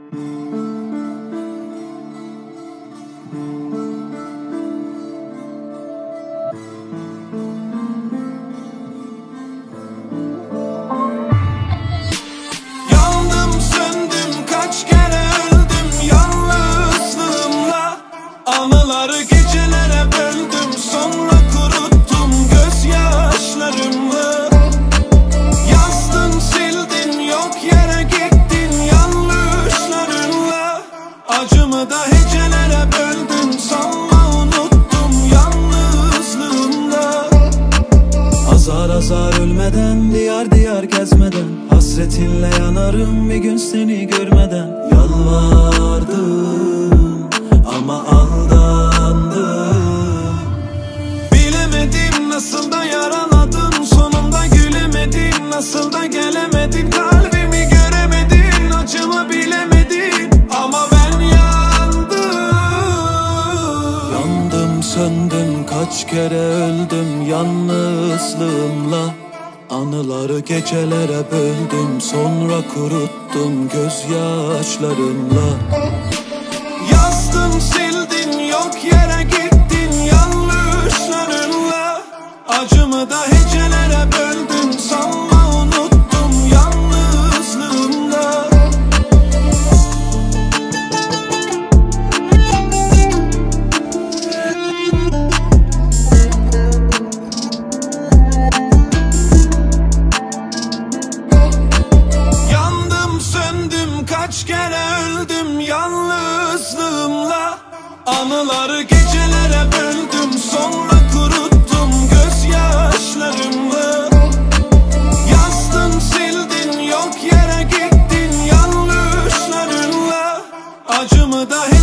Yandım söndüm kaç kere öldüm yalnızlığımla. Anıları gecelere böldüm, sonra kuruttum gözyaşlarımla. Yazdın sildin, yok yere gittin yanlışlarınla. Acımı da hecelere böldüm, sanma unuttum yalnızlığımda. Azar azar ölmeden, diyar diyar gezmeden, hasretinle yanarım bir gün seni görmeden. Yalvardım ama aldandım. Bilemedim nasıl da yaraladım, sonunda gülemedim. Nasıl da gelemedin, kalbimi göremedin, acımı bilemedin. Ama ben yandım. Yandım söndüm kaç kere öldüm yalnızlığımla. Anıları gecelere böldüm, sonra kuruttum gözyaşlarımla. Yazdın sildin, yok yere gittin yanlışlarınla. Acımı da hecelere böldüm, sanma unuttum yalnızlığımda. Yandım söndüm kaç kere öldüm yalnızlığımla. Anıları gecelere böldüm, sonra kuruttum gözyaşlarımla. Yazdın sildin, yok yere gittin yanlışlarınla. Acımı da